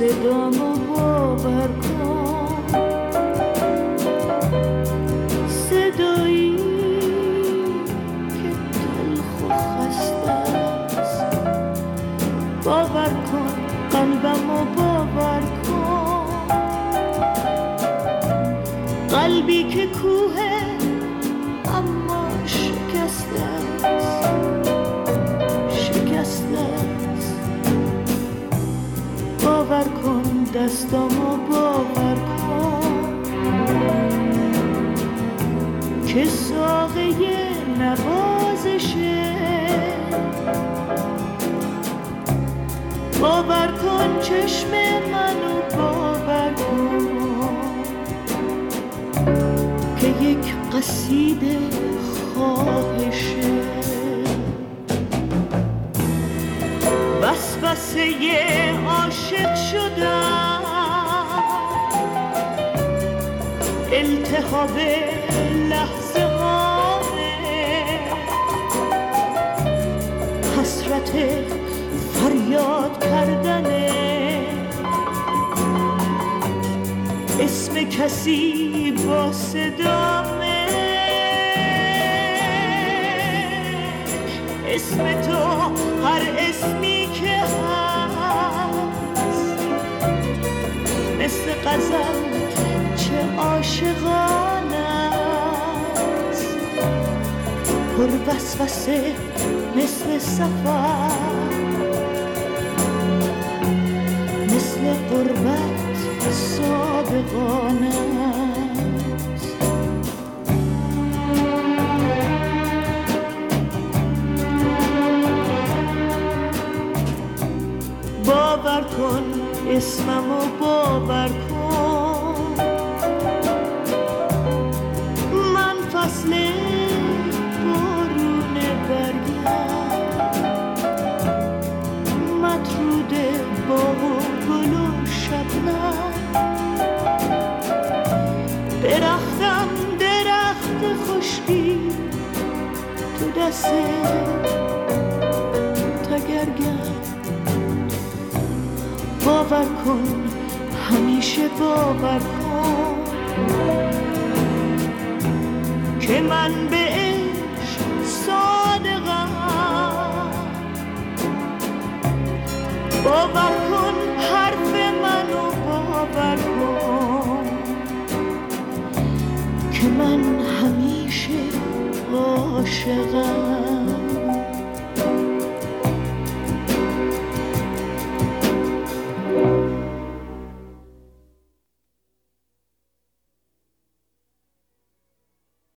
صدامو باور کن، صدایی که تلخ و خسته است. باور کن قلبمو باور کن، قلبی که کوه اما شکسته است، شکسته است. باور کن دستامو باور کن که ساقه نوازشه. باور کن چشم منو باور کن که یک قصیده خواهشه. وسوسه عاشق شدم، التهاب لحظه هامه، حسرت فریاد کردنه، اسم کسی با صدامه، اسم تو هر اسمی که هست، مثل غزل چه عاشقانه است، پر وسوسه مثل سفر، مثل غربت صادقانه است. باور کن اسممو باور کن، من فصل بارون برگم، مطرود باغ و گل و شبنم، درختم درخت خشکی تو دست تگرگم. باور کن همیشه باور کن که من به عشق صادقم. باور کن حرف منو باور کن که من همیشه عاشقم.